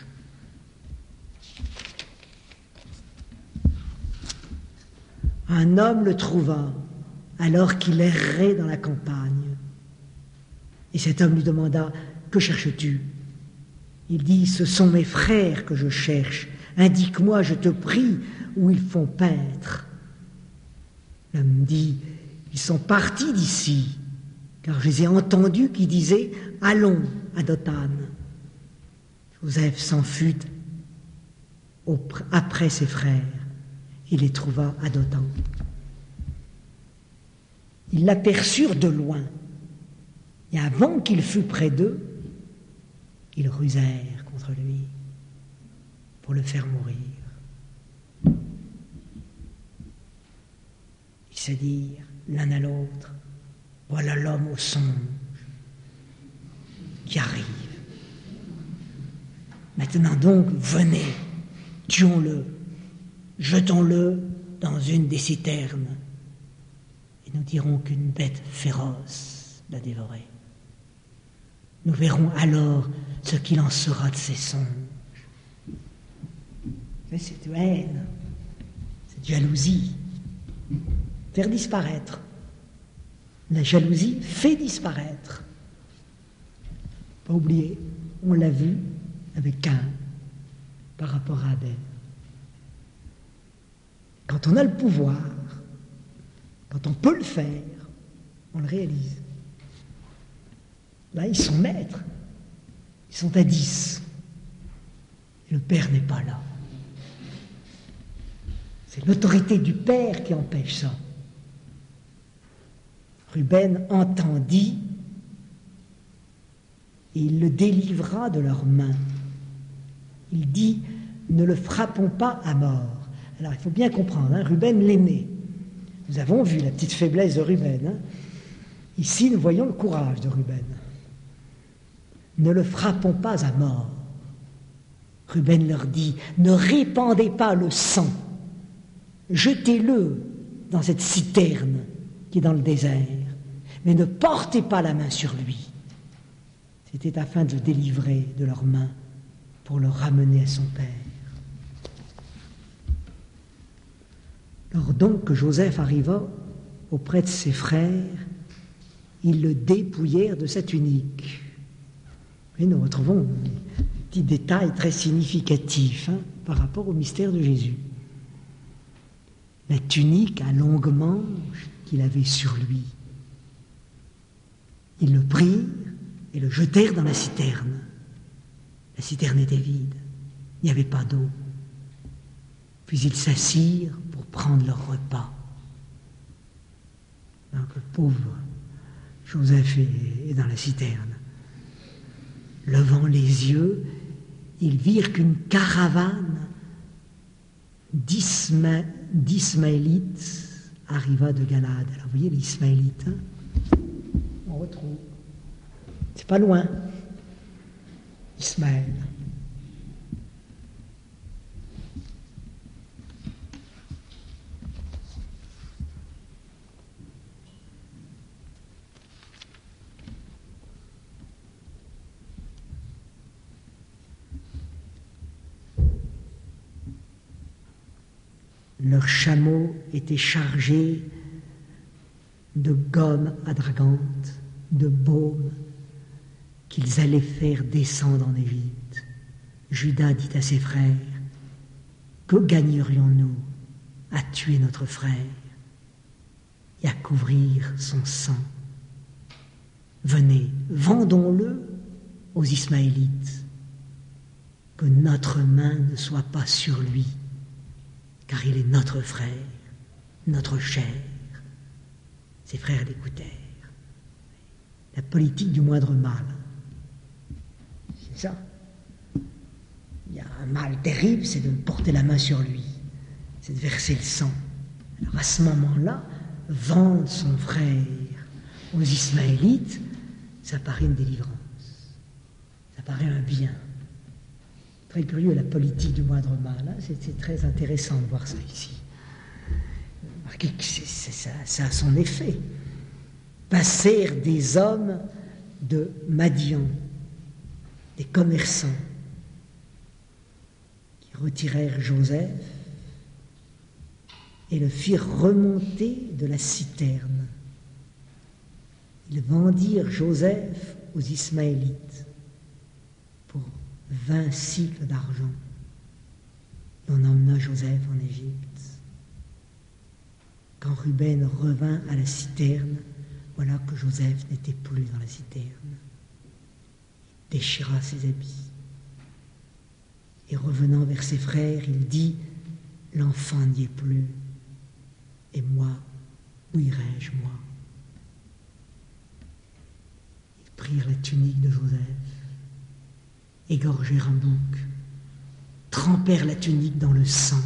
Un homme le trouva alors qu'il errait dans la campagne. Et cet homme lui demanda, « Que cherches-tu » Il dit, « Ce sont mes frères que je cherche. Indique-moi, je te prie, où ils font paître. » L'homme dit, « Ils sont partis d'ici, car je les ai entendus qui disaient, « Allons à Dothan. » Joseph s'en fut après ses frères. Il les trouva à Dothan. Ils l'aperçurent de loin, et avant qu'il fût près d'eux, ils rusèrent contre lui pour le faire mourir. Ils se dirent l'un à l'autre, voilà l'homme au songe qui arrive. Maintenant donc, venez, tuons-le, jetons-le dans une des citernes, et nous dirons qu'une bête féroce l'a dévoré. Nous verrons alors ce qu'il en sera de ses songes. C'est cette haine, cette jalousie. Faire disparaître. La jalousie fait disparaître. Pas oublier, on l'a vu avec Caïn par rapport à Abel. Quand on a le pouvoir, quand on peut le faire, on le réalise. Là, ils sont maîtres. Ils sont à 10. Et le père n'est pas là. C'est l'autorité du père qui empêche ça. Ruben entendit et il le délivra de leurs mains. Il dit, ne le frappons pas à mort. Alors il faut bien comprendre, hein, Ruben l'aimait. Nous avons vu la petite faiblesse de Ruben. Hein. Ici, nous voyons le courage de Ruben. Ne le frappons pas à mort. Ruben leur dit, ne répandez pas le sang. Jetez-le dans cette citerne qui est dans le désert, mais ne portez pas la main sur lui. C'était afin de le délivrer de leurs mains pour le ramener à son père. Lors donc que Joseph arriva auprès de ses frères, ils le dépouillèrent de sa tunique. Et nous retrouvons un petit détail très significatif par rapport au mystère de Jésus. La tunique à longues manches qu'il avait sur lui. Ils le prirent et le jetèrent dans la citerne. La citerne était vide, il n'y avait pas d'eau. Puis ils s'assirent pour prendre leur repas. Donc le pauvre Joseph est dans la citerne. Levant les yeux, ils virent qu'une caravane d'Ismaélites arriva de Galade. Alors vous voyez les Ismaélites, hein, on retrouve. C'est pas loin. Ismaël. Leurs chameaux étaient chargés de gomme adragante, de baume qu'ils allaient faire descendre en Égypte. Judas dit à ses frères, « Que gagnerions-nous à tuer notre frère et à couvrir son sang? Venez, vendons-le aux Ismaélites, que notre main ne soit pas sur lui, car il est notre frère, notre chair. » Ses frères l'écoutèrent. La politique du moindre mal. C'est ça. Il y a un mal terrible, c'est de porter la main sur lui, c'est de verser le sang. Alors à ce moment-là, vendre son frère aux Ismaélites, ça paraît une délivrance. Ça paraît un bien. Très curieux, la politique du moindre mal. Hein, c'est très intéressant de voir ça ici. Remarquez que ça a son effet. Passèrent des hommes de Madian, des commerçants, qui retirèrent Joseph et le firent remonter de la citerne. Ils vendirent Joseph aux Ismaélites pour 20 cycles d'argent. On emmena Joseph en Égypte. Quand Ruben revint à la citerne, voilà que Joseph n'était plus dans la citerne. Il déchira ses habits. Et revenant vers ses frères, il dit, « L'enfant n'y est plus. Et moi, où irai-je, moi ?» Ils prirent la tunique de Joseph, égorgèrent un bouc, trempèrent la tunique dans le sang.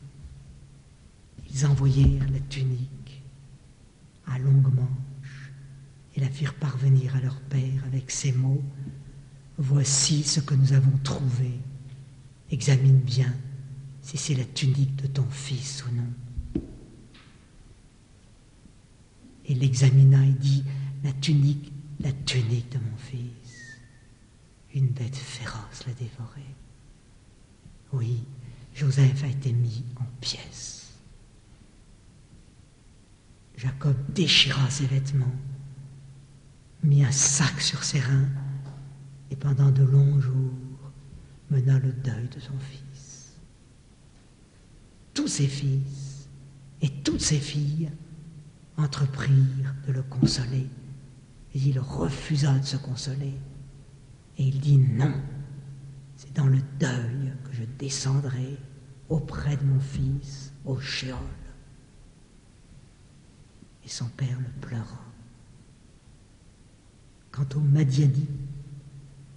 Ils envoyèrent la tunique à longue manche et la firent parvenir à leur père avec ces mots, « Voici ce que nous avons trouvé. Examine bien si c'est la tunique de ton fils ou non. » Et il l'examina et dit, « La tunique de mon fils. » Une bête féroce l'a dévoré. Oui, Joseph a été mis en pièces. Jacob déchira ses vêtements, mit un sac sur ses reins et pendant de longs jours mena le deuil de son fils. Tous ses fils et toutes ses filles entreprirent de le consoler, et il refusa de se consoler. Et il dit non, c'est dans le deuil que je descendrai auprès de mon fils au Sheol. Et son père le pleura. Quant aux Madianites,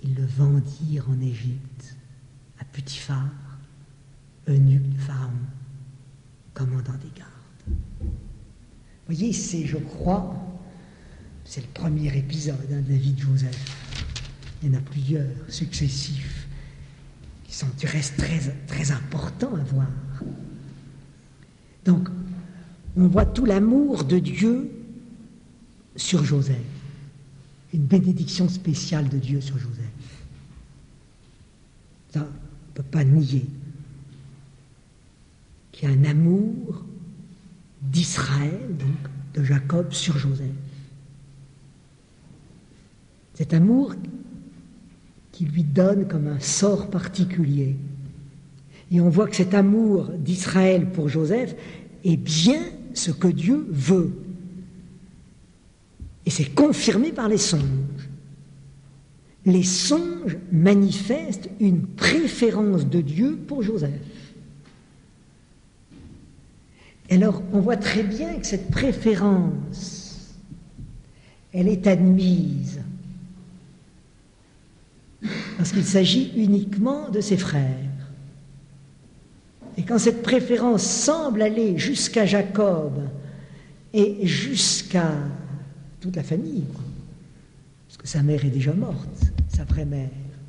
Ils le vendirent en Égypte à Potiphar, eunuque de Pharaon, commandant des gardes. Vous voyez, c'est, je crois, c'est le premier épisode de la vie de Joseph. Il y en a plusieurs successifs qui sont du reste très, très importants à voir. Donc, on voit tout l'amour de Dieu sur Joseph. Une bénédiction spéciale de Dieu sur Joseph. Ça, on ne peut pas nier qu'il y a un amour d'Israël, donc de Jacob, sur Joseph. Cet amour qui lui donne comme un sort particulier. Et on voit que cet amour d'Israël pour Joseph est bien ce que Dieu veut. Et c'est confirmé par les songes. Les songes manifestent une préférence de Dieu pour Joseph. Et alors, on voit très bien que cette préférence, elle est admise parce qu'il s'agit uniquement de ses frères. Et quand cette préférence semble aller jusqu'à Jacob et jusqu'à toute la famille, parce que sa mère est déjà morte, sa vraie mère,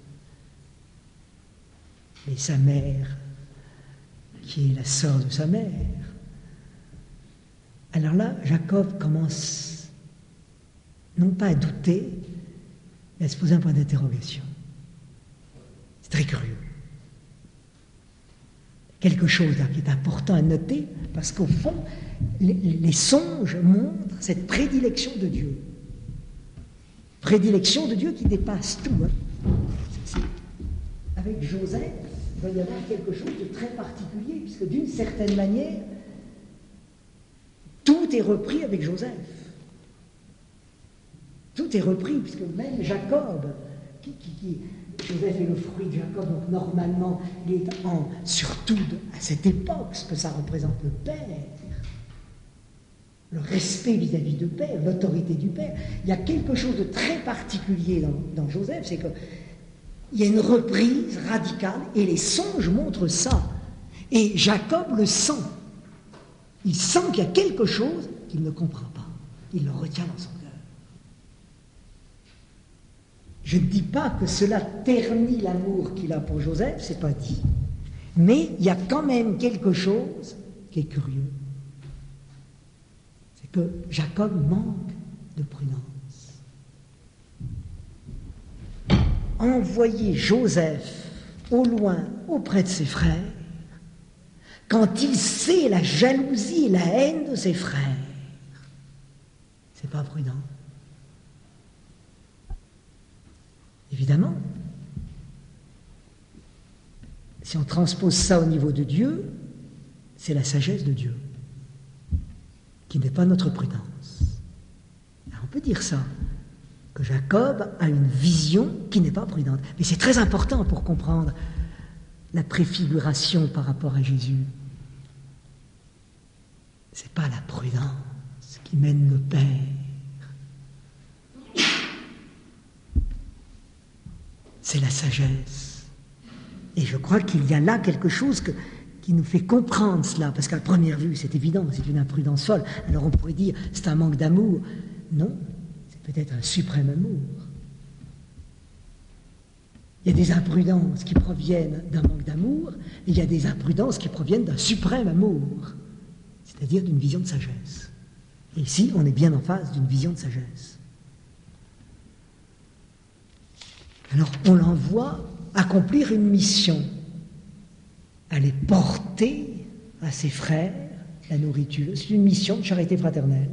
mais sa mère, qui est la sœur de sa mère. Alors là, Jacob commence non pas à douter, mais à se poser un point d'interrogation. C'est très curieux. Quelque chose là qui est important à noter, parce qu'au fond, les songes montrent cette prédilection de Dieu. Prédilection de Dieu qui dépasse tout. Avec Joseph, il va y avoir quelque chose de très particulier, puisque d'une certaine manière, tout est repris avec Joseph. Tout est repris, puisque même Jacob, Joseph est le fruit de Jacob, donc normalement, il est surtout à cette époque, ce que ça représente le Père, le respect vis-à-vis du Père, l'autorité du Père. Il y a quelque chose de très particulier dans Joseph, c'est qu'il y a une reprise radicale, et les songes montrent ça. Et Jacob le sent. Il sent qu'il y a quelque chose qu'il ne comprend pas. Il le retient dans son cœur. Je ne dis pas que cela ternit l'amour qu'il a pour Joseph, c'est pas dit. Mais il y a quand même quelque chose qui est curieux. C'est que Jacob manque de prudence. Envoyer Joseph au loin auprès de ses frères, quand il sait la jalousie et la haine de ses frères, c'est pas prudent. Évidemment, si on transpose ça au niveau de Dieu, c'est la sagesse de Dieu, qui n'est pas notre prudence. Alors on peut dire ça, que Jacob a une vision qui n'est pas prudente. Mais c'est très important pour comprendre la préfiguration par rapport à Jésus. C'est pas la prudence qui mène le Père. C'est la sagesse. Et je crois qu'il y a là quelque chose qui nous fait comprendre cela, parce qu'à première vue, c'est évident, c'est une imprudence folle. Alors on pourrait dire, c'est un manque d'amour. Non, c'est peut-être un suprême amour. Il y a des imprudences qui proviennent d'un manque d'amour, et il y a des imprudences qui proviennent d'un suprême amour, c'est-à-dire d'une vision de sagesse. Et ici, on est bien en face d'une vision de sagesse. Alors, on l'envoie accomplir une mission, aller porter à ses frères la nourriture. C'est une mission de charité fraternelle.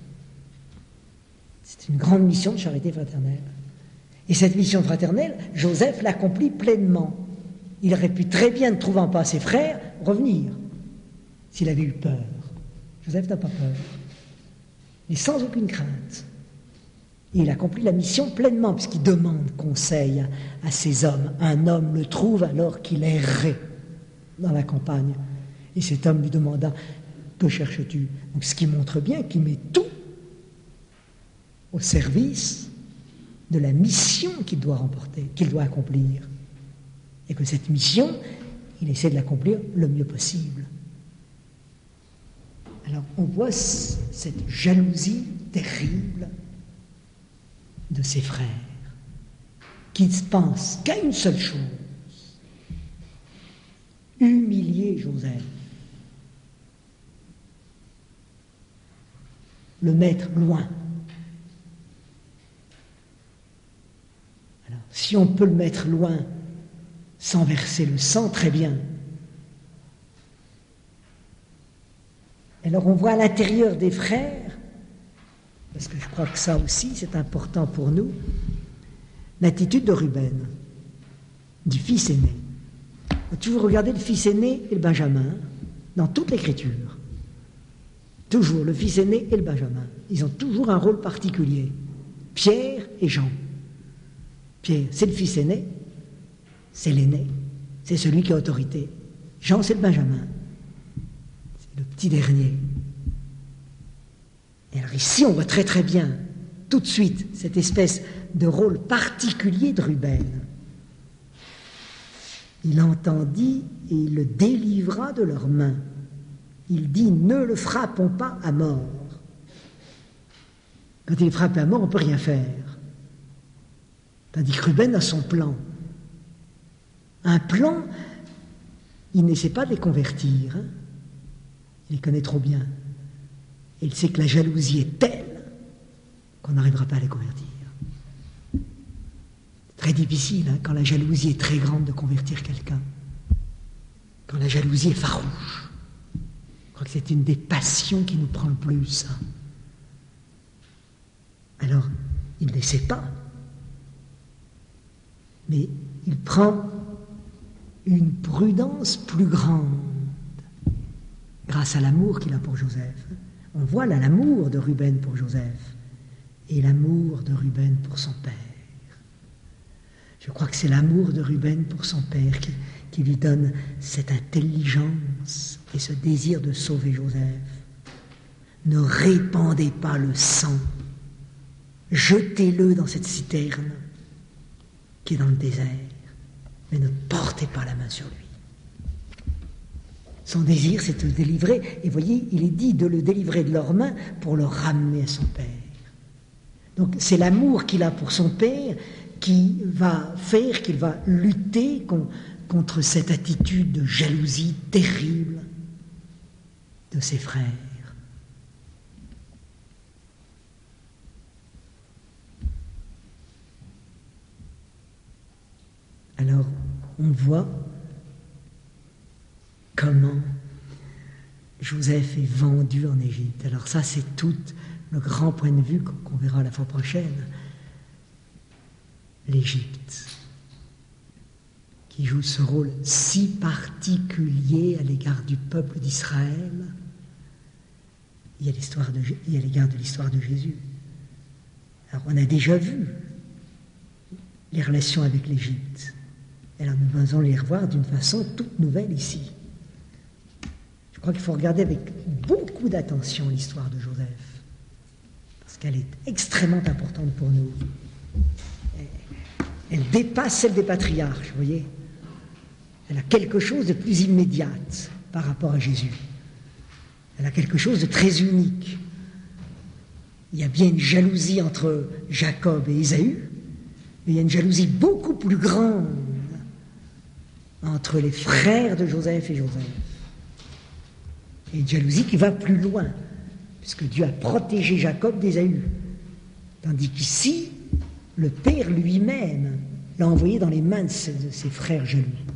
C'est une grande mission de charité fraternelle. Et cette mission fraternelle, Joseph l'accomplit pleinement. Il aurait pu très bien, ne trouvant pas ses frères, revenir, s'il avait eu peur. Joseph n'a pas peur, mais sans aucune crainte. Et il accomplit la mission pleinement, puisqu'il demande conseil à ses hommes. Un homme le trouve alors qu'il errait dans la campagne. Et cet homme lui demanda, « Que cherches-tu » Donc ce qui montre bien qu'il met tout au service de la mission qu'il doit remporter, qu'il doit accomplir. Et que cette mission, il essaie de l'accomplir le mieux possible. Alors on voit cette jalousie terrible de ses frères, qui ne pensent qu'à une seule chose: humilier Joseph, le mettre loin. Alors, si on peut le mettre loin sans verser le sang, très bien. Alors on voit à l'intérieur des frères, parce que je crois que ça aussi c'est important pour nous, l'attitude de Ruben, du fils aîné. On a toujours regardé le fils aîné et le benjamin dans toute l'écriture. Toujours le fils aîné et le benjamin. Ils ont toujours un rôle particulier. Pierre et Jean. Pierre, c'est le fils aîné, c'est l'aîné, c'est celui qui a autorité. Jean, c'est le benjamin, c'est le petit dernier. Et alors ici, on voit très très bien, tout de suite, cette espèce de rôle particulier de Ruben. Il entendit et il le délivra de leurs mains. Il dit: ne le frappons pas à mort. Quand il est frappé à mort, on ne peut rien faire. Tandis que Ruben a son plan. Un plan, il n'essaie pas de les convertir. Il les connaît trop bien. Et il sait que la jalousie est telle qu'on n'arrivera pas à les convertir. C'est très difficile, quand la jalousie est très grande, de convertir quelqu'un. Quand la jalousie est farouche. Je crois que c'est une des passions qui nous prend le plus. Alors, il ne le sait pas. Mais il prend une prudence plus grande grâce à l'amour qu'il a pour Joseph. On voit là l'amour de Ruben pour Joseph et l'amour de Ruben pour son père. Je crois que c'est l'amour de Ruben pour son père qui lui donne cette intelligence et ce désir de sauver Joseph. Ne répandez pas le sang, jetez-le dans cette citerne qui est dans le désert, mais ne portez pas la main sur lui. Son désir, c'est de le délivrer, et voyez, il est dit de le délivrer de leurs mains pour le ramener à son père. Donc c'est l'amour qu'il a pour son père qui va faire qu'il va lutter contre cette attitude de jalousie terrible de ses frères. Alors, on voit comment Joseph est vendu en Égypte. Alors ça, c'est tout le grand point de vue qu'on verra la fois prochaine. L'Égypte, qui joue ce rôle si particulier à l'égard du peuple d'Israël. Il y a l'égard de l'histoire de Jésus. Alors, on a déjà vu les relations avec l'Égypte. Alors nous allons les revoir d'une façon toute nouvelle ici. Je crois qu'il faut regarder avec beaucoup d'attention l'histoire de Joseph, parce qu'elle est extrêmement importante pour nous. Elle dépasse celle des patriarches, vous voyez. Elle a quelque chose de plus immédiat par rapport à Jésus. Elle a quelque chose de très unique. Il y a bien une jalousie entre Jacob et Ésaü, mais il y a une jalousie beaucoup plus grande entre les frères de Joseph et Joseph. Et une jalousie qui va plus loin, puisque Dieu a protégé Jacob d'Ésaü. Tandis qu'ici, le père lui-même l'a envoyé dans les mains de ses frères jaloux.